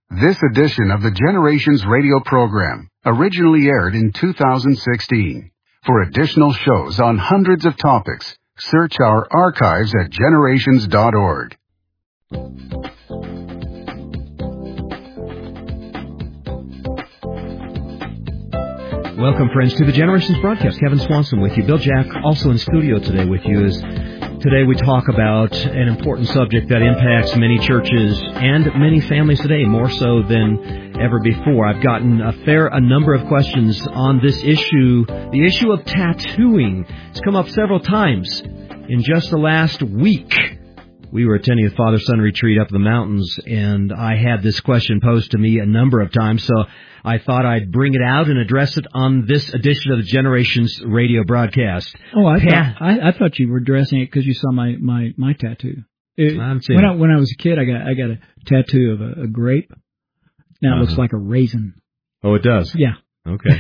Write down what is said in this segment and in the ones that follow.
This edition of the Generations radio program originally aired in 2016. For additional shows on hundreds of topics, search our archives at generations.org. Welcome, friends, to the Generations broadcast. Kevin Swanson with you. Bill Jack also in studio today with you. As today we talk about an important subject that impacts many churches and many families today, more so than ever before. I've gotten a number of questions on this issue, the issue of tattooing. It's come up several times in just the last week. We were attending a father-son retreat up in the mountains, and I had this question posed to me a number of times, so I thought I'd bring it out and address it on this edition of the Generations radio broadcast. Oh, I thought you were addressing it because you saw my tattoo. When I was a kid, I got a tattoo of a grape. Now it looks like a raisin. Oh, it does? Yeah. Okay.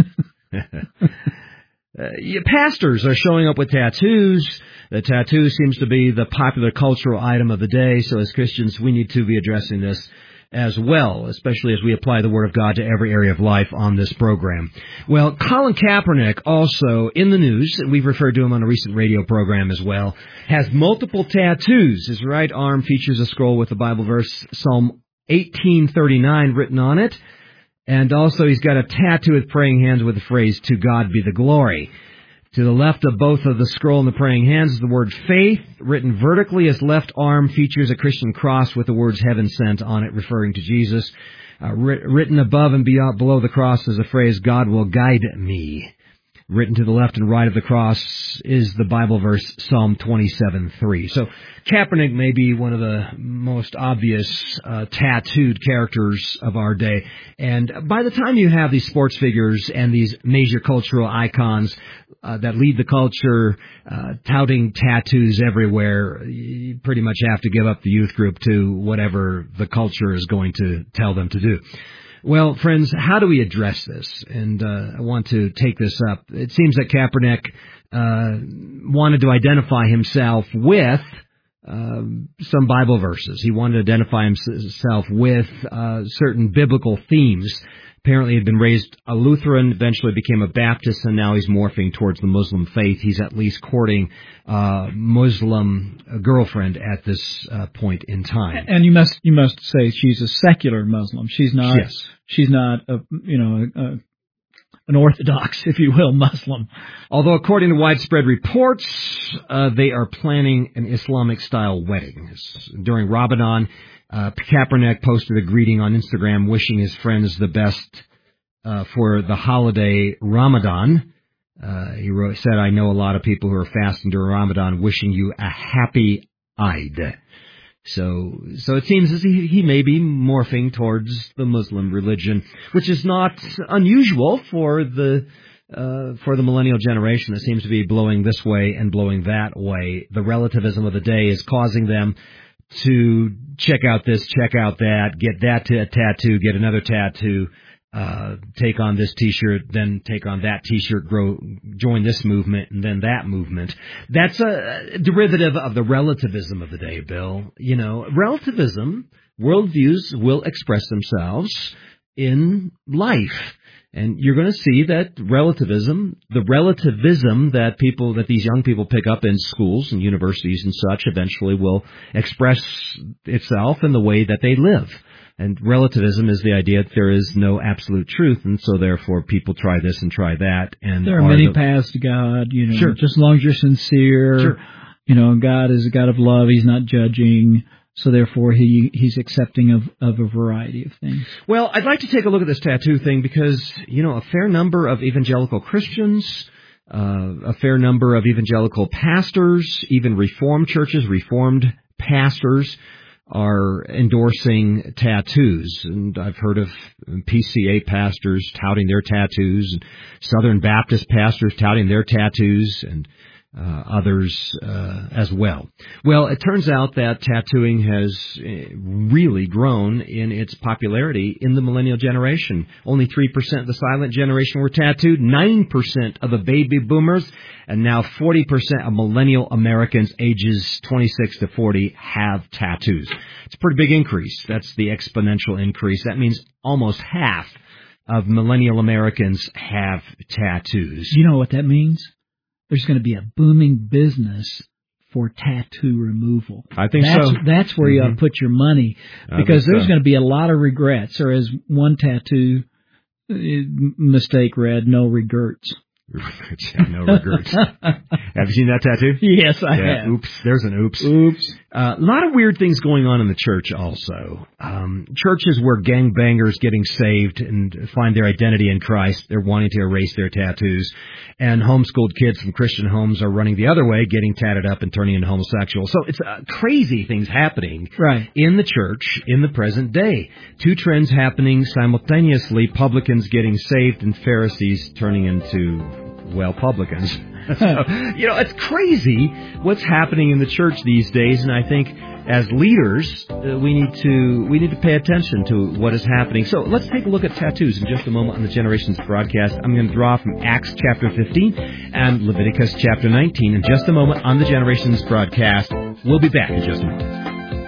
Pastors are showing up with tattoos. The tattoo seems to be the popular cultural item of the day, so as Christians, we need to be addressing this as well, especially as we apply the Word of God to every area of life on this program. Well, Colin Kaepernick, also in the news, and we've referred to him on a recent radio program as well, has multiple tattoos. His right arm features a scroll with the Bible verse Psalm 18:39 written on it, and also he's got a tattoo with praying hands with the phrase, "To God be the glory." To the left of both of the scroll and the praying hands is the word faith, written vertically. His left arm features a Christian cross with the words heaven sent on it, referring to Jesus. Written above and below the cross is the phrase, God will guide me. Written to the left and right of the cross is the Bible verse, Psalm 27:3. So Kaepernick may be one of the most obvious tattooed characters of our day. And by the time you have these sports figures and these major cultural icons that lead the culture, touting tattoos everywhere, you pretty much have to give up the youth group to whatever the culture is going to tell them to do. Well, friends, how do we address this? And I want to take this up. It seems that Kaepernick wanted to identify himself with some Bible verses. He wanted to identify himself with certain biblical themes. Apparently, he had been raised a Lutheran, eventually became a Baptist, and now he's morphing towards the Muslim faith. He's at least courting a Muslim girlfriend at this point in time. And you must say she's a secular Muslim. She's not. Yes. She's not an Orthodox, if you will, Muslim. Although, according to widespread reports, they are planning an Islamic-style wedding. During Ramadan, Kaepernick posted a greeting on Instagram wishing his friends the best for the holiday Ramadan. He said, I know a lot of people who are fasting during Ramadan, wishing you a happy Eid. So it seems as he may be morphing towards the Muslim religion, which is not unusual for the millennial generation that seems to be blowing this way and blowing that way. The relativism of the day is causing them to check out this, check out that, get that tattoo, get another tattoo, take on this T-shirt, then take on that T-shirt, join this movement, and then that movement. That's a derivative of the relativism of the day, Bill. You know, relativism, worldviews will express themselves in life. And you're going to see that relativism that these young people pick up in schools and universities and such eventually will express itself in the way that they live. And relativism is the idea that there is no absolute truth, and so therefore people try this and try that. And there are many paths to God, Sure. Just as long as you're sincere. Sure. God is a God of love. He's not judging. So therefore, he's accepting of a variety of things. Well, I'd like to take a look at this tattoo thing because, a fair number of evangelical Christians, a fair number of evangelical pastors, even Reformed churches, Reformed pastors are endorsing tattoos. And I've heard of PCA pastors touting their tattoos, and Southern Baptist pastors touting their tattoos, and others as well. Well, it turns out that tattooing has really grown in its popularity in the millennial generation. Only 3% of the silent generation were tattooed, 9% of the baby boomers, and now 40% of millennial Americans ages 26 to 40 have tattoos. It's a pretty big increase. That's the exponential increase. That means almost half of millennial Americans have tattoos. You know what that means? There's going to be a booming business for tattoo removal. I think so. That's where you ought to put your money, because there's going to be a lot of regrets. Or as one tattoo mistake read, no regrets. No regrets. Have you seen that tattoo? Yes, I have. Oops. There's an oops. Oops. A lot of weird things going on in the church also. Churches where gangbangers getting saved and find their identity in Christ, they're wanting to erase their tattoos. And homeschooled kids from Christian homes are running the other way, getting tatted up and turning into homosexuals. So it's crazy things happening in the church in the present day. Two trends happening simultaneously, publicans getting saved and Pharisees turning into, well, publicans. So, it's crazy what's happening in the church these days, and I think as leaders, we need to pay attention to what is happening. So let's take a look at tattoos in just a moment on the Generations broadcast. I'm going to draw from Acts chapter 15 and Leviticus chapter 19 in just a moment on the Generations broadcast. We'll be back in just a moment.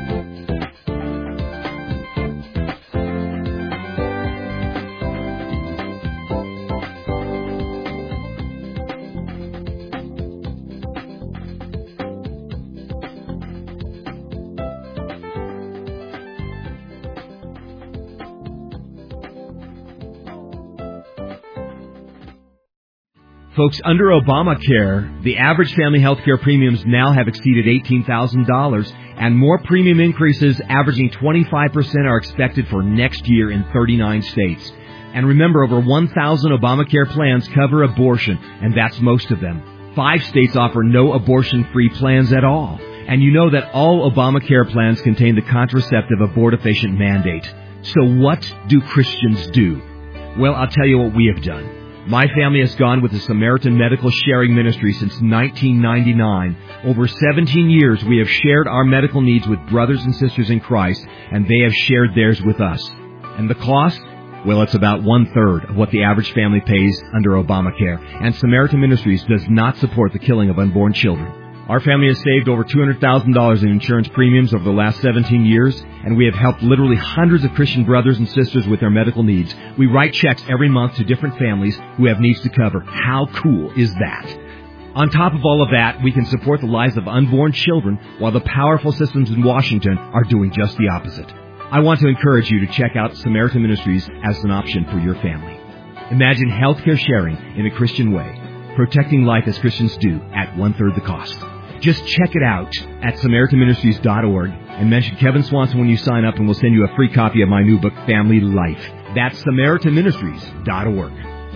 Folks, under Obamacare, the average family health care premiums now have exceeded $18,000, and more premium increases averaging 25% are expected for next year in 39 states. And remember, over 1,000 Obamacare plans cover abortion, and that's most of them. 5 states offer no abortion-free plans at all. And you know that all Obamacare plans contain the contraceptive abortifacient mandate. So what do Christians do? Well, I'll tell you what we have done. My family has gone with the Samaritan Medical Sharing Ministry since 1999. Over 17 years, we have shared our medical needs with brothers and sisters in Christ, and they have shared theirs with us. And the cost? Well, it's about 1/3 of what the average family pays under Obamacare. And Samaritan Ministries does not support the killing of unborn children. Our family has saved over $200,000 in insurance premiums over the last 17 years, and we have helped literally hundreds of Christian brothers and sisters with their medical needs. We write checks every month to different families who have needs to cover. How cool is that? On top of all of that, we can support the lives of unborn children while the powerful systems in Washington are doing just the opposite. I want to encourage you to check out Samaritan Ministries as an option for your family. Imagine healthcare sharing in a Christian way, protecting life as Christians do at 1/3 the cost. Just check it out at SamaritanMinistries.org and mention Kevin Swanson when you sign up, and we'll send you a free copy of my new book, Family Life. That's SamaritanMinistries.org.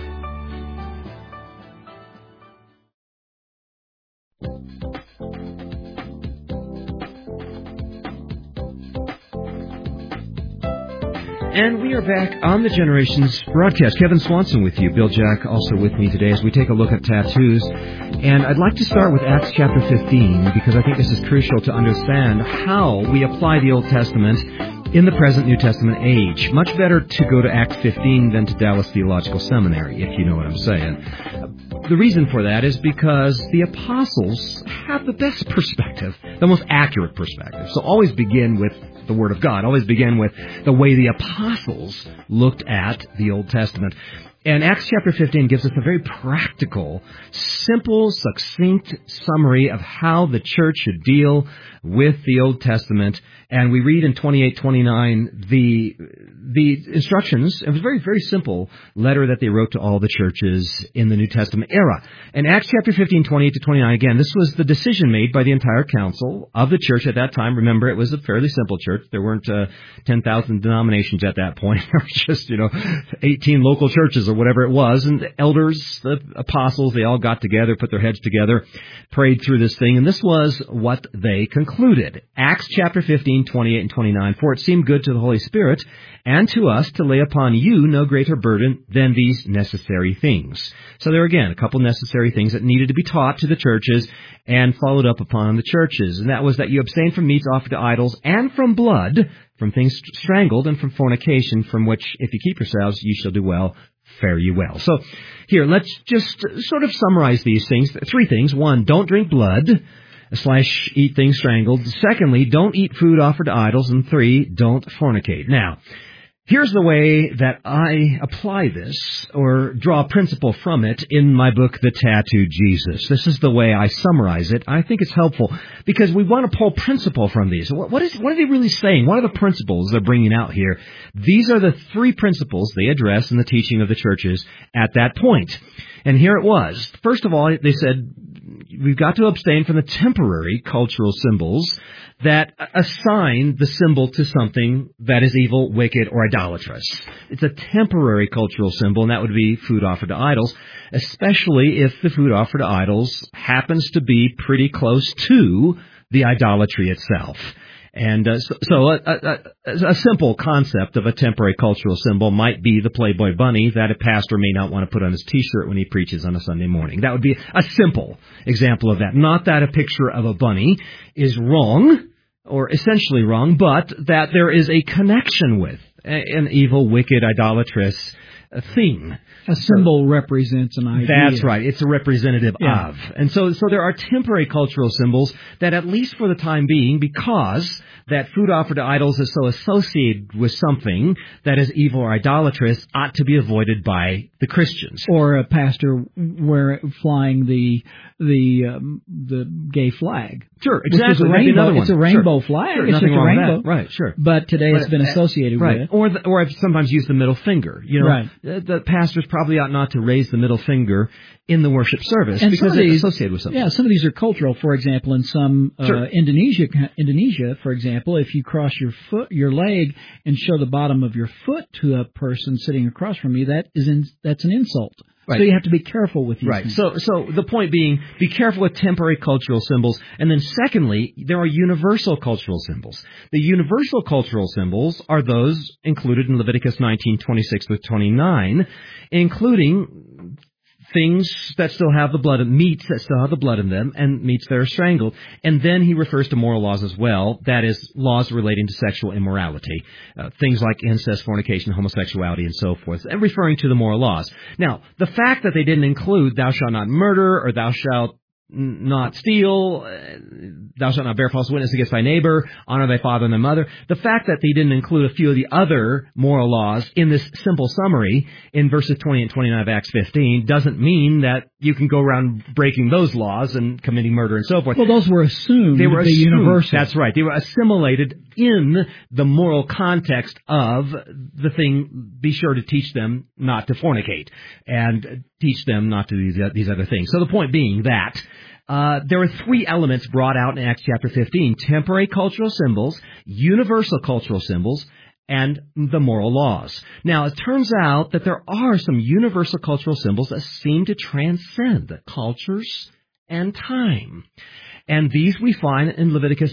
And we are back on the Generations broadcast. Kevin Swanson with you. Bill Jack also with me today as we take a look at tattoos. And I'd like to start with Acts chapter 15 because I think this is crucial to understand how we apply the Old Testament in the present New Testament age. Much better to go to Acts 15 than to Dallas Theological Seminary, if you know what I'm saying. The reason for that is because the apostles have the best perspective, the most accurate perspective. So always begin with the Word of God. Always begin with the way the apostles looked at the Old Testament. And Acts chapter 15 gives us a very practical, simple, succinct summary of how the church should deal with the Old Testament. And we read in 28-29 the instructions. It was a very, very simple letter that they wrote to all the churches in the New Testament era. In Acts chapter 15, 28-29, again, this was the decision made by the entire council of the church at that time. Remember, it was a fairly simple church. There weren't 10,000 denominations at that point. There were just, 18 local churches or whatever it was. And the elders, the apostles, they all got together, put their heads together, prayed through this thing. And this was what they concluded. Acts chapter 15, 28 and 29. For it seemed good to the Holy Spirit and and to us to lay upon you no greater burden than these necessary things. So there again, a couple necessary things that needed to be taught to the churches and followed up upon the churches. And that was that you abstain from meats offered to idols and from blood, from things strangled, and from fornication, from which, if you keep yourselves, you shall do well, fare you well. So here, let's just sort of summarize these things. 3 things. 1, don't drink blood / eat things strangled. Secondly, don't eat food offered to idols. And 3, don't fornicate. Now, here's the way that I apply this, or draw a principle from it, in my book, The Tattooed Jesus. This is the way I summarize it. I think it's helpful, because we want to pull principle from these. What are they really saying? What are the principles they're bringing out here? These are the 3 principles they address in the teaching of the churches at that point. And here it was. First of all, they said, we've got to abstain from the temporary cultural symbols that assign the symbol to something that is evil, wicked, or idolatrous. It's a temporary cultural symbol, and that would be food offered to idols, especially if the food offered to idols happens to be pretty close to the idolatry itself. And so a simple concept of a temporary cultural symbol might be the Playboy bunny that a pastor may not want to put on his T-shirt when he preaches on a Sunday morning. That would be a simple example of that. Not that a picture of a bunny is wrong, or essentially wrong, but that there is a connection with an evil, wicked, idolatrous thing. A symbol represents an idea. That's right. It's a representative of. And so there are temporary cultural symbols that, at least for the time being, because that food offered to idols is so associated with something that is evil or idolatrous, ought to be avoided by the Christians. Or a pastor flying the gay flag. Sure, exactly. It's a rainbow flag. Sure, it's just a rainbow. Right, sure. But today it's been associated with it. Or I've sometimes used the middle finger. The pastors probably ought not to raise the middle finger in the worship service, and because it's associated with something. Yeah, some of these are cultural. For example, in some Indonesia, for example, if you cross your leg and show the bottom of your foot to a person sitting across from you, that's an insult. Right. So you have to be careful with these things. So the point being, be careful with temporary cultural symbols. And then secondly, there are universal cultural symbols. The universal cultural symbols are those included in Leviticus 19:26-29, including things that still have the blood, meats that still have the blood in them, and meats that are strangled. And then he refers to moral laws as well. That is, laws relating to sexual immorality. Things like incest, fornication, homosexuality, and so forth. And referring to the moral laws. Now, the fact that they didn't include thou shalt not murder, or thou shalt not steal, thou shalt not bear false witness against thy neighbor, honor thy father and thy mother. The fact that they didn't include a few of the other moral laws in this simple summary in verses 20 and 29 of Acts 15 doesn't mean that you can go around breaking those laws and committing murder and so forth. Well, those were assumed. They were assumed. Universal. That's right. They were assimilated in the moral context of the thing. Be sure to teach them not to fornicate and teach them not to do these other things. So the point being that there are 3 elements brought out in Acts chapter 15. Temporary cultural symbols, universal cultural symbols, and the moral laws. Now, it turns out that there are some universal cultural symbols that seem to transcend the cultures and time. And these we find in Leviticus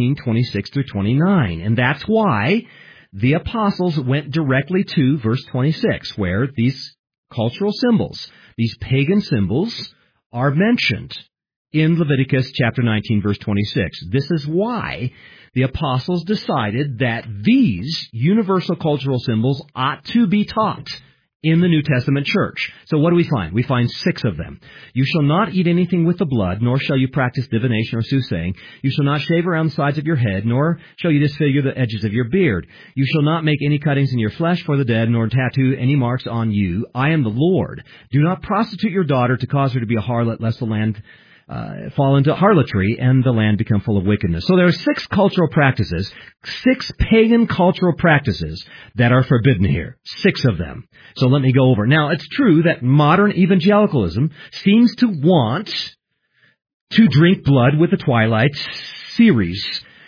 19:26-29. And that's why the apostles went directly to verse 26, where these cultural symbols, these pagan symbols, are mentioned in Leviticus chapter 19, verse 26. This is why the apostles decided that these universal cultural symbols ought to be taught in the New Testament church. So what do we find? We find 6 of them. You shall not eat anything with the blood, nor shall you practice divination or soothsaying. You shall not shave around the sides of your head, nor shall you disfigure the edges of your beard. You shall not make any cuttings in your flesh for the dead, nor tattoo any marks on you. I am the Lord. Do not prostitute your daughter to cause her to be a harlot, lest the land fall into harlotry and the land become full of wickedness. So there are 6 cultural practices, 6 pagan cultural practices that are forbidden here. 6 of them. So let me go over. Now, it's true that modern evangelicalism seems to want to drink blood with the Twilight series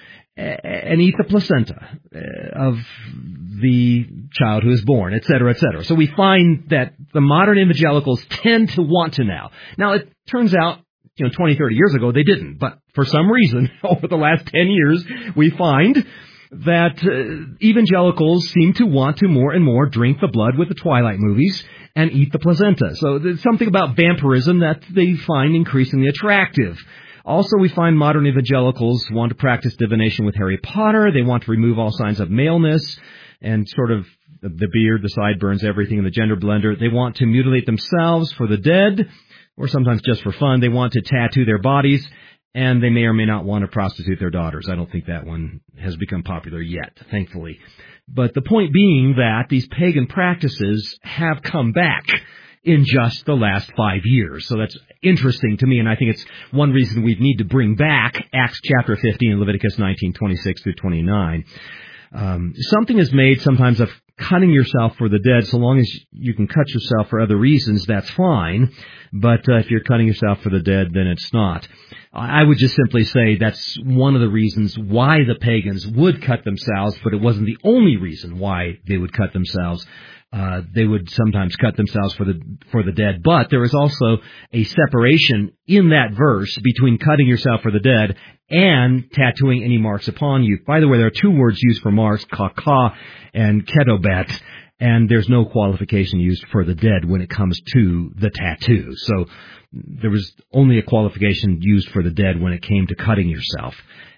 and eat the placenta of the child who is born, etc., etc. So we find that the modern evangelicals tend to want to now. Now, it turns out 20, 30 years ago, they didn't. But for some reason, over the last 10 years, we find that evangelicals seem to want to more and more drink the blood with the Twilight movies and eat the placenta. So there's something about vampirism that they find increasingly attractive. Also, we find modern evangelicals want to practice divination with Harry Potter. They want to remove all signs of maleness and sort of the beard, the sideburns, everything in the gender blender. They want to mutilate themselves for the dead, or sometimes just for fun. They want to tattoo their bodies, and they may or may not want to prostitute their daughters. I don't think that one has become popular yet, thankfully. But the point being that these pagan practices have come back in just the last 5 years. So that's interesting to me, and I think it's one reason we need to bring back Acts chapter 15 and Leviticus 19:26 through 29. Something is made sometimes of cutting yourself for the dead. So long as you can cut yourself for other reasons, that's fine. But if you're cutting yourself for the dead, then it's not. I would just simply say that's one of the reasons why the pagans would cut themselves, but it wasn't the only reason why they would cut themselves. They would sometimes cut themselves for the dead, but there is also a separation in that verse between cutting yourself for the dead and tattooing any marks upon you. By the way, there are two words used for marks, ka and ketobet, and there's no qualification used for the dead when it comes to the tattoo. So there was only a qualification used for the dead when it came to cutting yourself.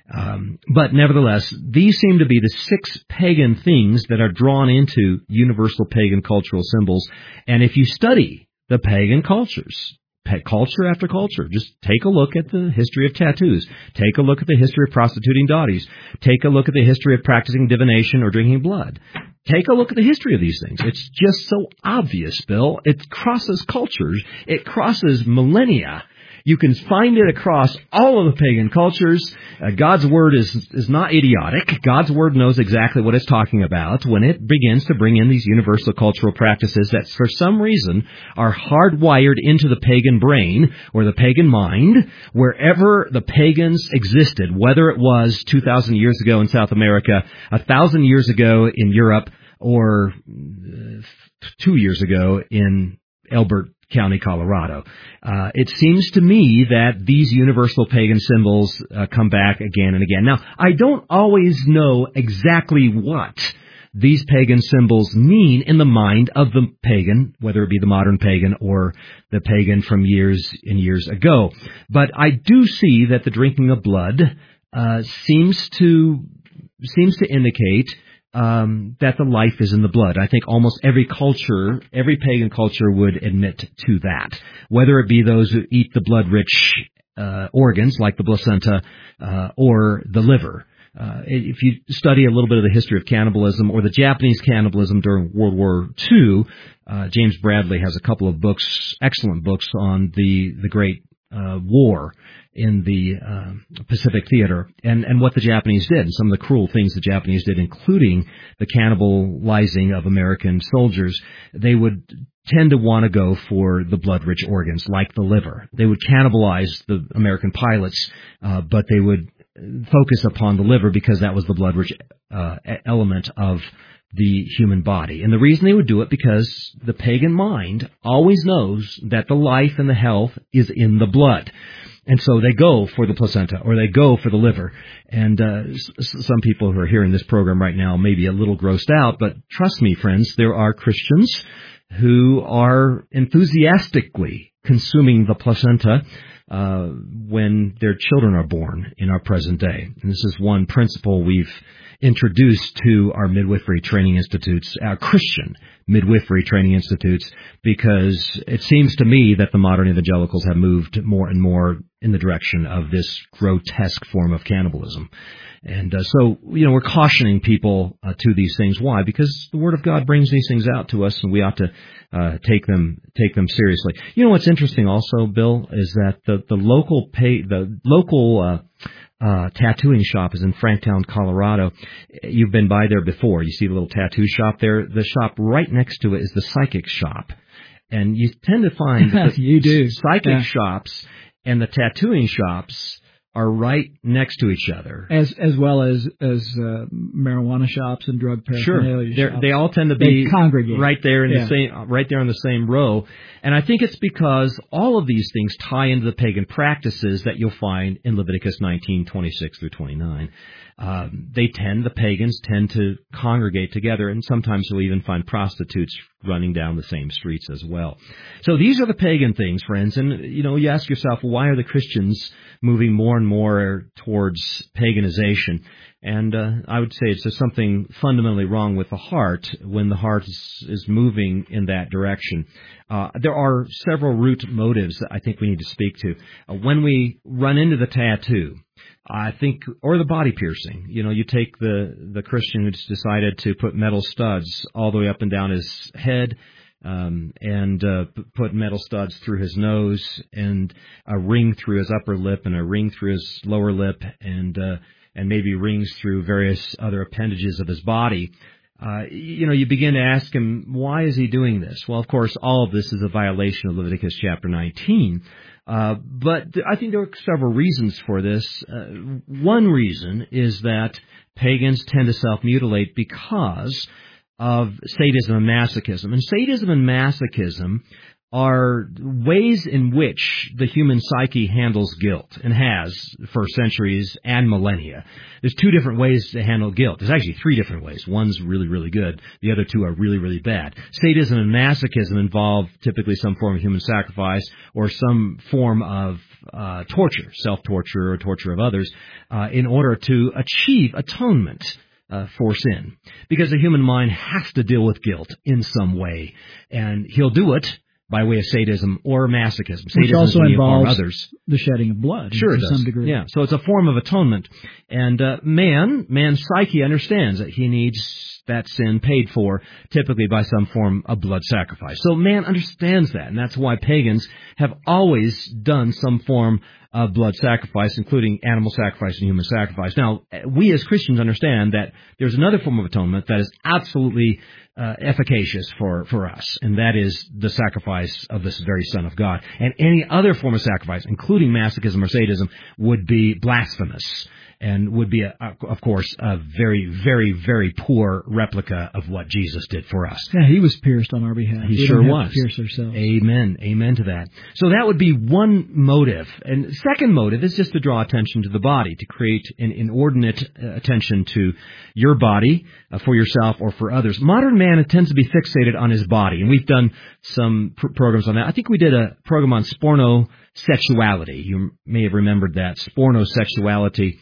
But nevertheless, these seem to be the 6 pagan things that are drawn into universal pagan cultural symbols. And if you study the pagan cultures, culture after culture, just take a look at the history of tattoos. Take a look at the history of prostituting daughters. Take a look at the history of practicing divination or drinking blood. Take a look at the history of these things. It's just so obvious, Bill. It crosses cultures. It crosses millennia. You can find it across all of the pagan cultures. God's Word is not idiotic. God's Word knows exactly what it's talking about when it begins to bring in these universal cultural practices that for some reason are hardwired into the pagan brain or the pagan mind wherever the pagans existed, whether it was 2,000 years ago in South America, 1,000 years ago in Europe, or 2 years ago in Elbert County, Colorado. It seems to me that these universal pagan symbols come back again and again. Now, I don't always know exactly what these pagan symbols mean in the mind of the pagan, whether it be the modern pagan or the pagan from years and years ago. But I do see that the drinking of blood seems to indicate that the life is in the blood. I think almost every culture, every pagan culture would admit to that, whether it be those who eat the blood-rich organs like the placenta or the liver. If you study a little bit of the history of cannibalism or the Japanese cannibalism during World War II, James Bradley has a couple of books, excellent books on the Great War in the Pacific Theater and what the Japanese did and some of the cruel things the Japanese did, including the cannibalizing of American soldiers. They would tend to want to go for the blood-rich organs like the liver. They would cannibalize the American pilots, but they would focus upon the liver because that was the blood-rich element of the human body. And the reason they would do it because the pagan mind always knows that the life and the health is in the blood. And so they go for the placenta or they go for the liver. And some people who are hearing this program right now may be a little grossed out, but trust me, friends, there are Christians who are enthusiastically consuming the placenta when their children are born in our present day. And this is one principle we've introduced to our midwifery training institutes, our Christian midwifery training institutes, because it seems to me that the modern evangelicals have moved more and more in the direction of this grotesque form of cannibalism. And so, we're cautioning people to these things. Why? Because the Word of God brings these things out to us, and we ought to take them seriously. You know what's interesting also, Bill, is that the local tattooing shop is in Franktown, Colorado. You've been by there before. You see the little tattoo shop there. The shop right next to it is the psychic shop. And you tend to find that the you do. psychic shops and the tattooing shops are right next to each other. As well as marijuana shops and drug paraphernalia shops. They all tend to be congregate right there in the same, right there in the same row. And I think it's because all of these things tie into the pagan practices that you'll find in Leviticus 19:26 through 29. The pagans tend to congregate together, and sometimes you'll even find prostitutes running down the same streets as well. So these are the pagan things, friends. And, you ask yourself, why are the Christians moving more and more towards paganization? And I would say it's just something fundamentally wrong with the heart when the heart is moving in that direction. There are several root motives that I think we need to speak to. When we run into the tattoo, I think, or the body piercing, you take the Christian who's decided to put metal studs all the way up and down his head, and put metal studs through his nose, and a ring through his upper lip, and a ring through his lower lip, and maybe rings through various other appendages of his body. You begin to ask him, why is he doing this? Well, of course, all of this is a violation of Leviticus chapter 19. But I think there are several reasons for this. One reason is that pagans tend to self-mutilate because of sadism and masochism. And sadism and masochism are ways in which the human psyche handles guilt, and has for centuries and millennia. There's two different ways to handle guilt. There's actually three different ways. One's really, really good. The other two are really, really bad. Sadism and masochism involve typically some form of human sacrifice or some form of torture, self-torture or torture of others, in order to achieve atonement for sin. Because the human mind has to deal with guilt in some way, and he'll do it by way of sadism or masochism. Which also involves others. The shedding of blood to some degree. Yeah, so it's a form of atonement. And man's psyche understands that he needs that sin paid for, typically by some form of blood sacrifice. So man understands that, and that's why pagans have always done some form of blood sacrifice, including animal sacrifice and human sacrifice. Now, we as Christians understand that there's another form of atonement that is absolutely efficacious for us, and that is the sacrifice of this very Son of God. And any other form of sacrifice, including masochism or sadism, would be blasphemous, and would be, of course, a very, very, very poor replica of what Jesus did for us. Yeah, he was pierced on our behalf. He sure was. Pierce ourselves. Amen. Amen to that. So that would be one motive. And the second motive is just to draw attention to the body, to create an inordinate attention to your body, for yourself or for others. Modern man tends to be fixated on his body, and we've done some programs on that. I think we did a program on spornosexuality. You may have remembered that. Spornosexuality,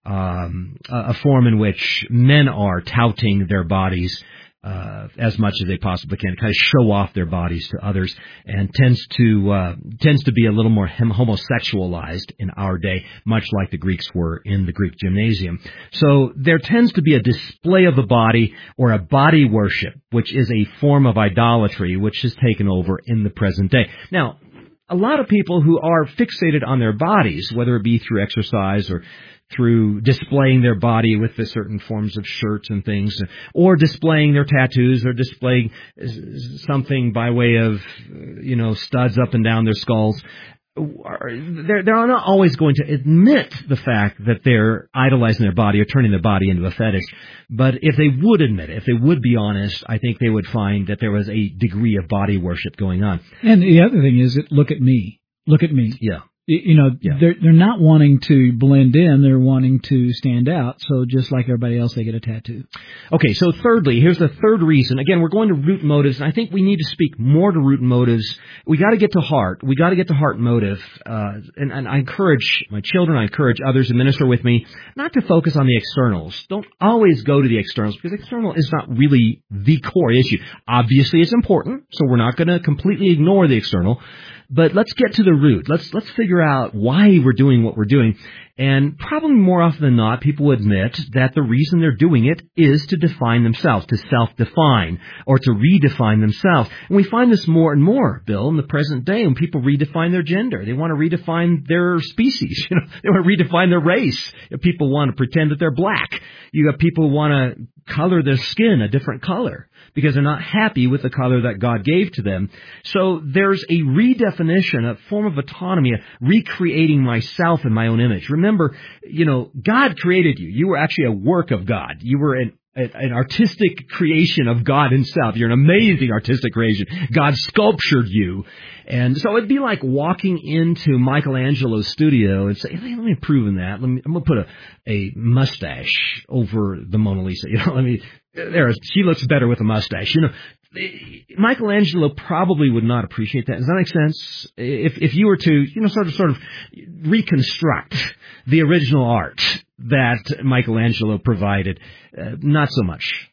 a form in which men are touting their bodies as much as they possibly can, to kind of show off their bodies to others, and tends to be a little more homosexualized in our day, much like the Greeks were in the Greek gymnasium. So there tends to be a display of the body, or a body worship, which is a form of idolatry, which has taken over in the present day. Now, a lot of people who are fixated on their bodies, whether it be through exercise or through displaying their body with the certain forms of shirts and things, or displaying their tattoos, or displaying something by way of, studs up and down their skulls, they're not always going to admit the fact that they're idolizing their body or turning their body into a fetish. But if they would admit it, if they would be honest, I think they would find that there was a degree of body worship going on. And the other thing is, look at me. Look at me. Yeah. They're not wanting to blend in, they're wanting to stand out. So just like everybody else, they get a tattoo. Okay, so thirdly, here's the third reason. Again, we're going to root motives, and I think we need to speak more to root motives. We got to get to heart. We got to get to heart motive. And I encourage my children, I encourage others to minister with me, not to focus on the externals. Don't always go to the externals, because external is not really the core issue. Obviously, it's important, so we're not going to completely ignore the external. But let's get to the root. Let's figure out why we're doing what we're doing. And probably more often than not, people admit that the reason they're doing it is to define themselves, to self-define, or to redefine themselves. And we find this more and more, Bill, in the present day, when people redefine their gender. They want to redefine their species. They want to redefine their race. People want to pretend that they're black. You have people who want to color their skin a different color because they're not happy with the color that God gave to them. So there's a redefinition, a form of autonomy, a recreating myself in my own image. Remember, God created you. You were actually a work of God. You were an artistic creation of God himself. You're an amazing artistic creation. God sculptured you. And so it'd be like walking into Michelangelo's studio and say, hey, let me improve on that. I'm going to put a mustache over the Mona Lisa. She looks better with a mustache. Michelangelo probably would not appreciate that. Does that make sense? If you were to, sort of reconstruct the original art that Michelangelo provided, not so much.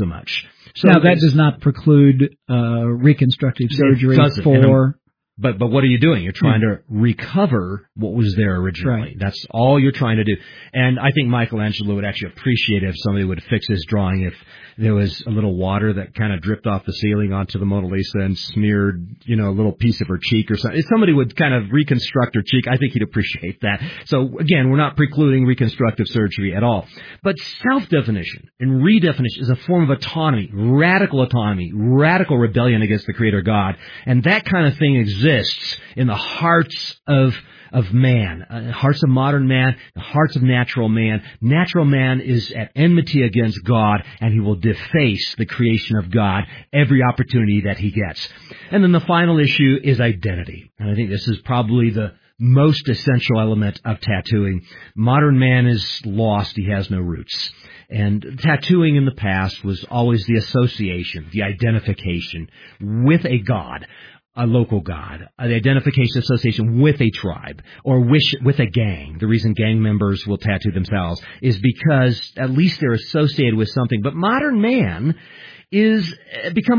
So now that does not preclude reconstructive surgery for. But what are you doing? You're trying to recover what was there originally. Right. That's all you're trying to do. And I think Michelangelo would actually appreciate it if somebody would fix his drawing if there was a little water that kind of dripped off the ceiling onto the Mona Lisa and smeared, a little piece of her cheek or something. If somebody would kind of reconstruct her cheek, I think he'd appreciate that. So again, we're not precluding reconstructive surgery at all. But self-definition and redefinition is a form of autonomy, radical rebellion against the Creator God. And that kind of thing exists in the hearts of man, hearts of modern man, the hearts of natural man. Natural man is at enmity against God, and he will deface the creation of God every opportunity that he gets. And then the final issue is identity. And I think this is probably the most essential element of tattooing. Modern man is lost. He has no roots. And tattooing in the past was always the association, the identification with a god, a local god, an identification association with a tribe, or with a gang. The reason gang members will tattoo themselves is because at least they're associated with something. But modern man is become a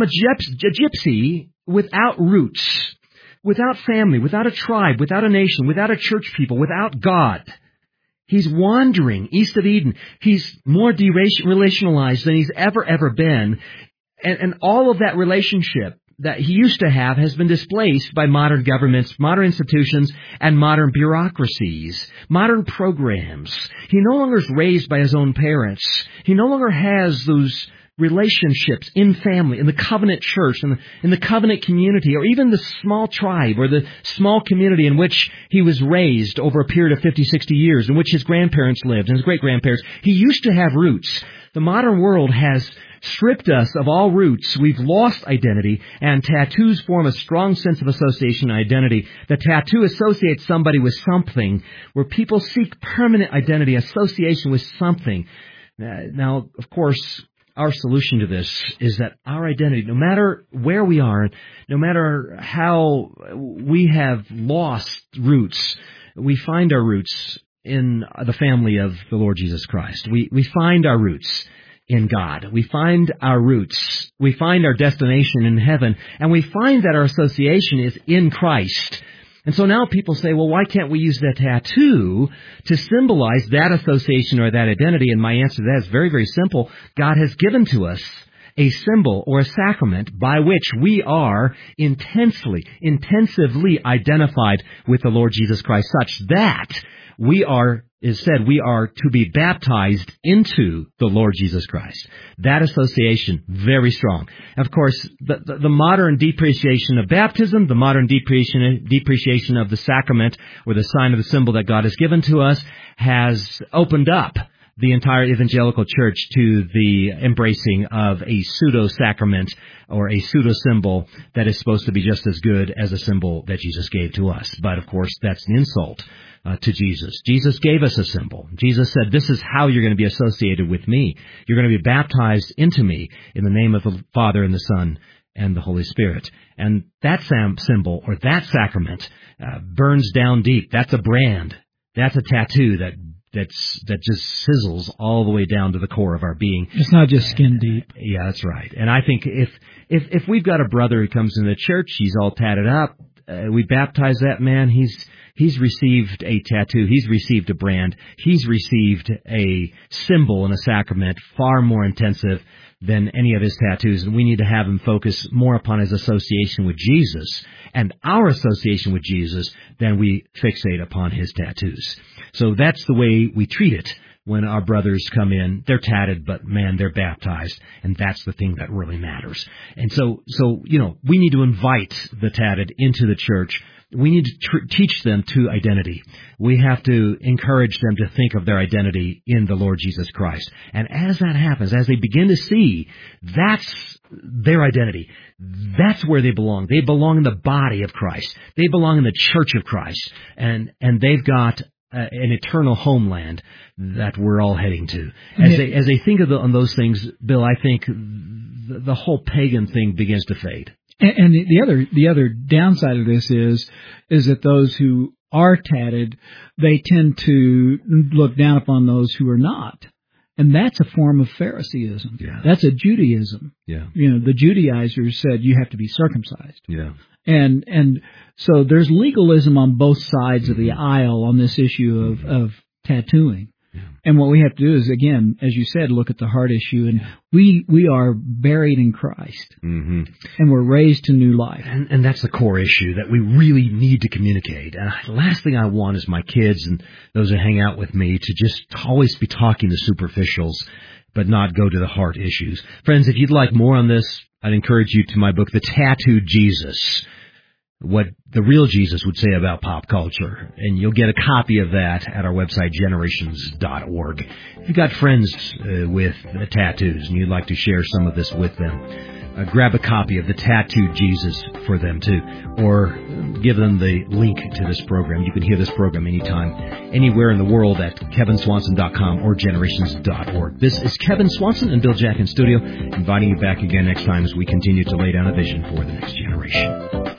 gypsy without roots, without family, without a tribe, without a nation, without a church people, without God. He's wandering east of Eden. He's more relationalized than he's ever been. And all of that relationship that he used to have has been displaced by modern governments, modern institutions, and modern bureaucracies, modern programs. He no longer is raised by his own parents. He no longer has those relationships in family, in the covenant church, in the covenant community, or even the small tribe or the small community in which he was raised over a period of 50, 60 years, in which his grandparents lived and his great-grandparents. He used to have roots. The modern world has stripped us of all roots. We've lost identity, and tattoos form a strong sense of association and identity. The tattoo associates somebody with something, where people seek permanent identity, association with something. Now, of course, our solution to this is that our identity, no matter where we are, no matter how we have lost roots, we find our roots in the family of the Lord Jesus Christ. We find our roots in God. We find our roots. We find our destination in heaven. And we find that our association is in Christ. And so now people say, well, why can't we use that tattoo to symbolize that association or that identity? And my answer to that is very, very simple. God has given to us a symbol or a sacrament by which we are intensively identified with the Lord Jesus Christ, such that we are to be baptized into the Lord Jesus Christ. That association, very strong. Of course, the modern depreciation of baptism, the modern depreciation of the sacrament or the sign of the symbol that God has given to us has opened up the entire evangelical church to the embracing of a pseudo-sacrament or a pseudo-symbol that is supposed to be just as good as a symbol that Jesus gave to us. But, of course, that's an insult to Jesus. Jesus gave us a symbol. Jesus said, this is how you're going to be associated with me. You're going to be baptized into me in the name of the Father and the Son and the Holy Spirit. And that symbol or that sacrament burns down deep. That's a brand. That's a tattoo that just sizzles all the way down to the core of our being. It's not just skin deep. Yeah, that's right. And I think if we've got a brother who comes into the church, he's all tatted up, we baptize that man, he's received a tattoo, he's received a brand, he's received a symbol and a sacrament far more intensive than any of his tattoos, and we need to have him focus more upon his association with Jesus and our association with Jesus than we fixate upon his tattoos. So that's the way we treat it. when our brothers come in, they're tatted, but man, they're baptized, and that's the thing that really matters. And so, we need to invite the tatted into the church. We need to teach them to identity. We have to encourage them to think of their identity in the Lord Jesus Christ. And as that happens, as they begin to see that's their identity, that's where they belong. They belong in the body of Christ. They belong in the church of Christ. And they've got an eternal homeland that we're all heading to. As they think on those things, Bill, I think the whole pagan thing begins to fade. And the other downside of this is that those who are tatted, they tend to look down upon those who are not. And that's a form of Phariseeism. Yeah. That's a Judaism. Yeah. The Judaizers said you have to be circumcised. Yeah. And so there's legalism on both sides of the aisle on this issue of tattooing. Yeah. And what we have to do is, again, as you said, look at the heart issue. And we are buried in Christ. Mm-hmm. And we're raised to new life. And that's the core issue that we really need to communicate. And the last thing I want is my kids and those who hang out with me to just always be talking to superficials, but not go to the heart issues. Friends, if you'd like more on this, I'd encourage you to my book, The Tattooed Jesus, what the real Jesus would say about pop culture. And you'll get a copy of that at our website, generations.org. If you've got friends with tattoos and you'd like to share some of this with them, grab a copy of The Tattooed Jesus for them too, or give them the link to this program. You can hear this program anytime, anywhere in the world at kevinswanson.com or generations.org. This is Kevin Swanson and Bill Jack in studio, inviting you back again next time as we continue to lay down a vision for the next generation.